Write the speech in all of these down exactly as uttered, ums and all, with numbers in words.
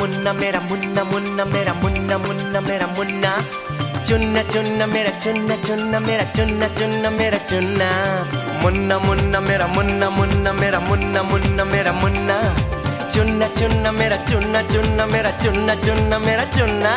मुन्ना मेरा मुन्ना मुन्ना मेरा मुन्ना मुन्ना मेरा मुन्ना चुन्ना चुन्ना मेरा चुन्ना चुन्ना मेरा चुन्ना चुन्ना मेरा चुन्ना मुन्ना मुन्ना मेरा मुन्ना मुन्ना मेरा मुन्ना मुन्ना मेरा मुन्ना चुन्ना चुन्ना मेरा चुन्ना चुन्ना मेरा चुन्ना चुन्ना मेरा चुन्ना।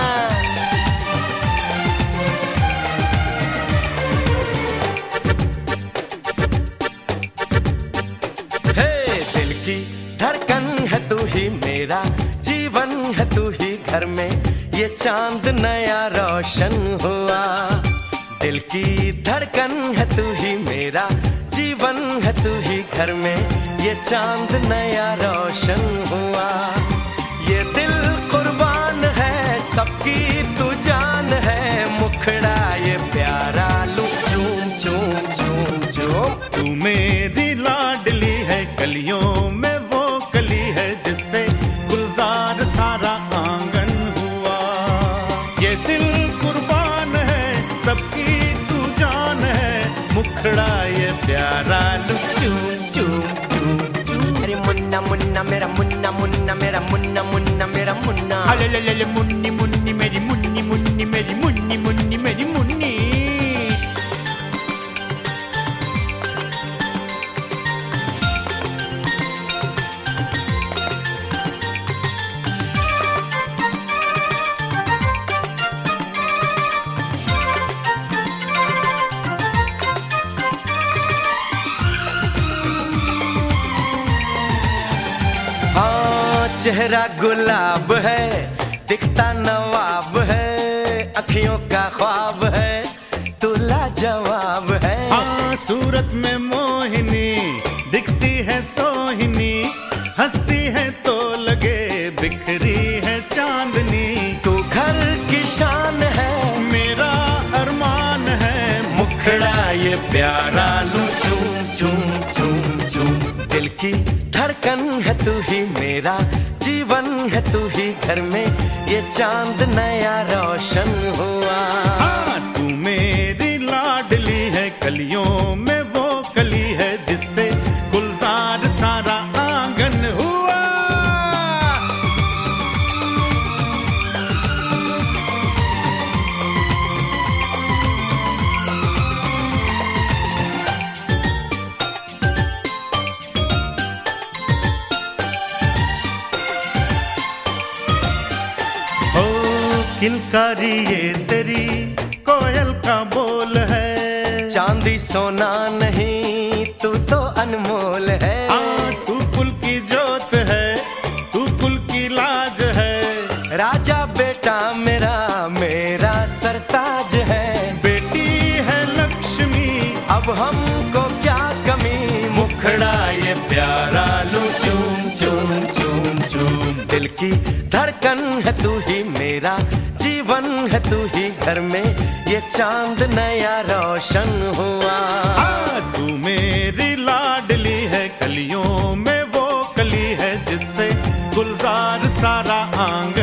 हे दिल की धड़कन है तू ही मेरा जीवन है तू ही घर में ये चांद नया रोशन हुआ। दिल की धड़कन है तू ही मेरा जीवन है तू ही घर में ये चांद नया रोशन हुआ। ये दिल कुर्बान है सबकी तू जान है मुखड़ा ये प्यारा लू चूम चूम चूम चूम। तू मेरी लाडली है कलियों में वो कली है जिससे गुलजार सारा आंगन हुआ। ये दिल कुर्बान है सबकी तू जान है मुखड़ा ये प्यारा लू चूम चूम चूम चूम। अरे मुन्ना मुन्ना मेरा मुन्ना मुन्ना मेरा मुन्ना मुन्ना मेरा मुन्ना अले ले ले मुन्नी मुन्नी मेरी मुन्नी मुन्नी मेरी मुन्नी मुन्नी मेरी मुन्नी। चेहरा गुलाब है दिखता नवाब है अखियों का ख्वाब है तू लाजवाब है। हाँ सूरत में मोहिनी दिखती है सोहिनी हंसती है तो लगे बिखरी है चांदनी। तू घर की शान है मेरा अरमान है मुखड़ा ये प्यारा लू चूम चूम चूम चूम। दिल की धड़कन है तू ही मेरा जीवन है तू ही घर में ये चांद नया रोशन हुआ। हाँ तू मेरी लाडली है कलियों में वो कली है जिससे गुलजार सारा आंगन हुआ। किलकारी ये तेरी कोयल का बोल है चांदी सोना नहीं तू तो अनमोल है। हाँ तू कुल की जोत है तू कुल की लाज है राजा बेटा मेरा मेरा सरताज है। बेटी है लक्ष्मी अब हमको क्या कमी मुखड़ा ये प्यारा लू चूम चूम चूम चूम। दिल की धड़कन है तू ही मेरा जीवन है तू ही घर में ये चांद नया रोशन हुआ। हाँ तू मेरी लाडली है कलियों में वो कली है जिससे गुलजार सारा आंगन